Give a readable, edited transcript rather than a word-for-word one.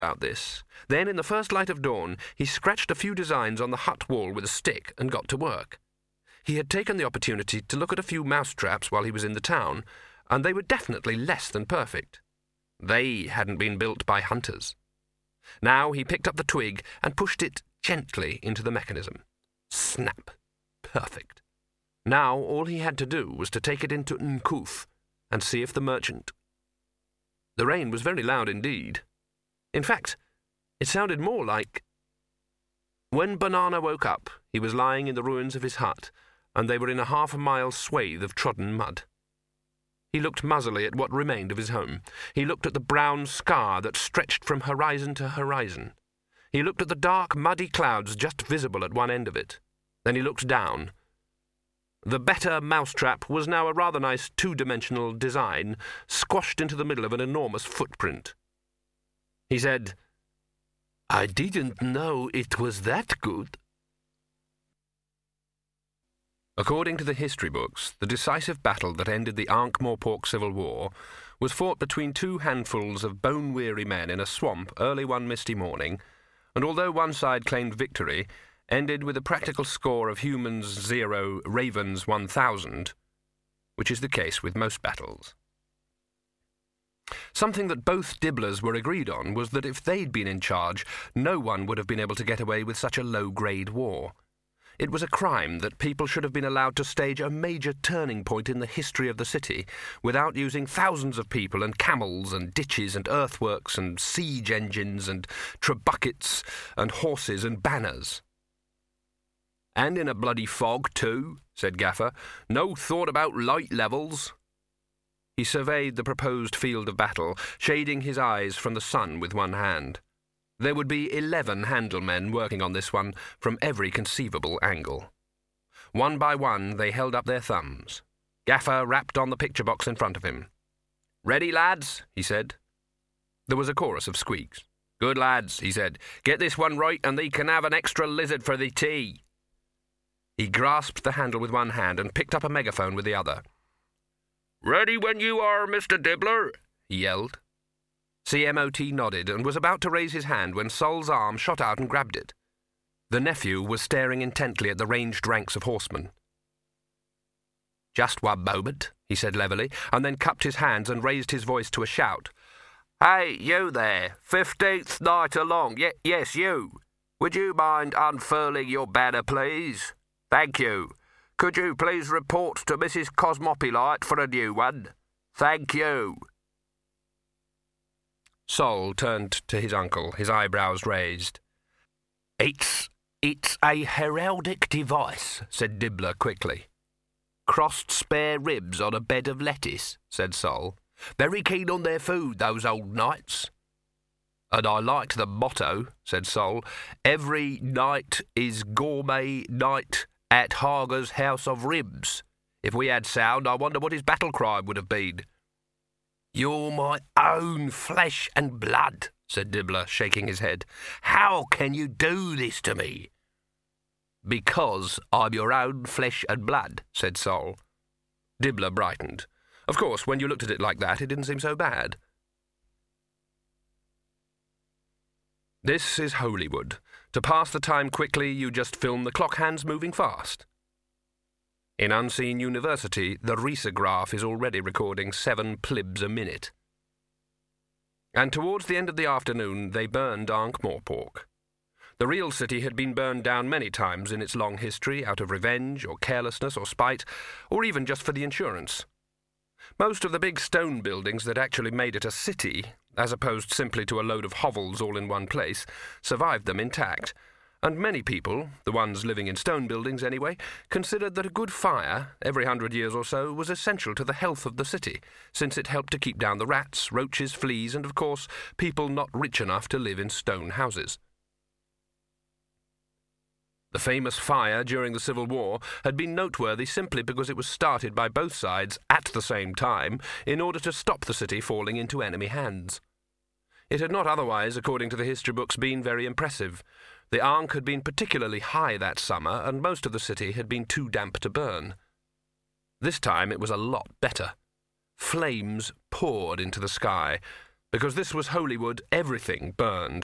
about this. Then, in the first light of dawn, he scratched a few designs on the hut wall with a stick and got to work. He had taken the opportunity to look at a few mousetraps while he was in the town, and they were definitely less than perfect. They hadn't been built by hunters. Now he picked up the twig and pushed it gently into the mechanism. Snap. Perfect. Now all he had to do was to take it into N'Kuf and see if the merchant... The rain was very loud indeed. In fact, it sounded more like... When Banana woke up, he was lying in the ruins of his hut, and they were in a half-a-mile swathe of trodden mud. He looked muzzily at what remained of his home. He looked at the brown scar that stretched from horizon to horizon. He looked at the dark, muddy clouds just visible at one end of it. Then he looked down. The better mousetrap was now a rather nice two-dimensional design, squashed into the middle of an enormous footprint. He said, "I didn't know it was that good." According to the history books, the decisive battle that ended the Ankh-Morpork Civil War was fought between two handfuls of bone-weary men in a swamp early one misty morning, and although one side claimed victory, ended with a practical score of humans 0, ravens 1,000, which is the case with most battles. Something that both Dibblers were agreed on was that if they'd been in charge, no one would have been able to get away with such a low-grade war. It was a crime that people should have been allowed to stage a major turning point in the history of the city without using thousands of people and camels and ditches and earthworks and siege engines and trebuchets and horses and banners. "And in a bloody fog, too," said Gaffer. "No thought about light levels." He surveyed the proposed field of battle, shading his eyes from the sun with one hand. There would be 11 handlemen working on this one from every conceivable angle. One by one they held up their thumbs. Gaffer rapped on the picture box in front of him. "Ready, lads?" he said. There was a chorus of squeaks. "Good, lads," he said. "Get this one right and thee can have an extra lizard for thee tea." He grasped the handle with one hand and picked up a megaphone with the other. "Ready when you are, Mr. Dibbler," he yelled. CMOT nodded and was about to raise his hand when Sol's arm shot out and grabbed it. The nephew was staring intently at the ranged ranks of horsemen. "Just one moment," he said levelly, and then cupped his hands and raised his voice to a shout. "Hey, you there, 15th night along, yes, you. Would you mind unfurling your banner, please? Thank you. Could you please report to Mrs. Cosmopulite for a new one? Thank you." Sol turned to his uncle, his eyebrows raised. It's a heraldic device," said Dibbler quickly. "Crossed spare ribs on a bed of lettuce," said Sol. "Very keen on their food, those old knights." "And I liked the motto," said Sol. "Every night is gourmet night at Hager's House of Ribs. If we had sound, I wonder what his battle cry would have been." "You're my own flesh and blood," said Dibbler, shaking his head. "How can you do this to me?" "Because I'm your own flesh and blood," said Sol. Dibbler brightened. Of course, when you looked at it like that, it didn't seem so bad. This is Holywood. To pass the time quickly, you just film the clock hands moving fast. In Unseen University, the risograph is already recording 7 plibs a minute. And towards the end of the afternoon, they burned Ankh-Morpork. The real city had been burned down many times in its long history, out of revenge, or carelessness, or spite, or even just for the insurance. Most of the big stone buildings that actually made it a city, as opposed simply to a load of hovels all in one place, survived them intact, and many people, the ones living in stone buildings anyway, considered that a good fire, every 100 years or so, was essential to the health of the city, since it helped to keep down the rats, roaches, fleas, and, of course, people not rich enough to live in stone houses. The famous fire during the Civil War had been noteworthy simply because it was started by both sides at the same time in order to stop the city falling into enemy hands. It had not otherwise, according to the history books, been very impressive. The Ankh had been particularly high that summer, and most of the city had been too damp to burn. This time it was a lot better. Flames poured into the sky. Because this was Holywood, everything burned.